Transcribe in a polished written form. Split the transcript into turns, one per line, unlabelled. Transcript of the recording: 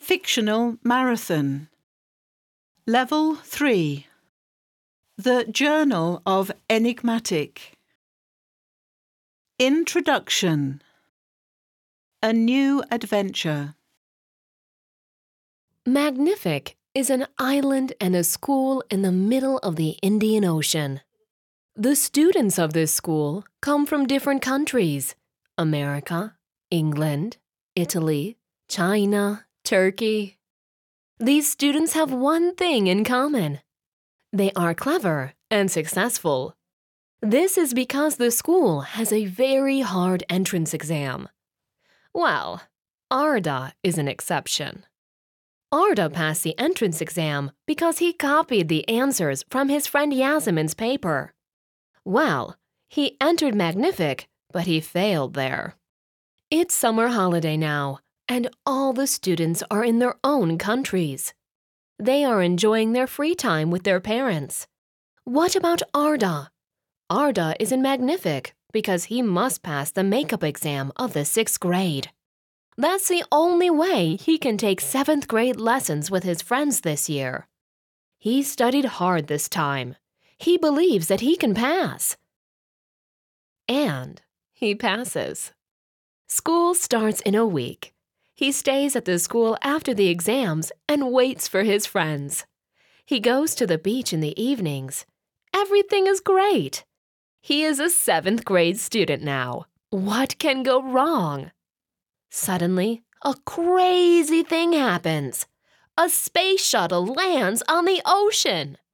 Fictional Marathon. Level 3. The Journal of Enigmatic. Introduction. A New Adventure.
Magnific is an island and a school in the middle of the Indian Ocean. The students of this school come from different countries: America, England, Italy, China, Turkey. These students have one thing in common. They are clever and successful. This is because the school has a very hard entrance exam. Well, Arda is an exception. Arda passed the entrance exam because he copied the answers from his friend Yasmin's paper. Well, he entered Magnific, but he failed there. It's summer holiday now, and all the students are in their own countries. They are enjoying their free time with their parents. What about Arda? Arda is in Magnific because he must pass the makeup exam of the 6th grade. That's the only way he can take 7th grade lessons with his friends this year. He studied hard this time. He believes that he can pass. And he passes. School starts in a week. He stays at the school after the exams and waits for his friends. He goes to the beach in the evenings. Everything is great. He is a 7th grade student now. What can go wrong? Suddenly, a crazy thing happens. A space shuttle lands on the ocean.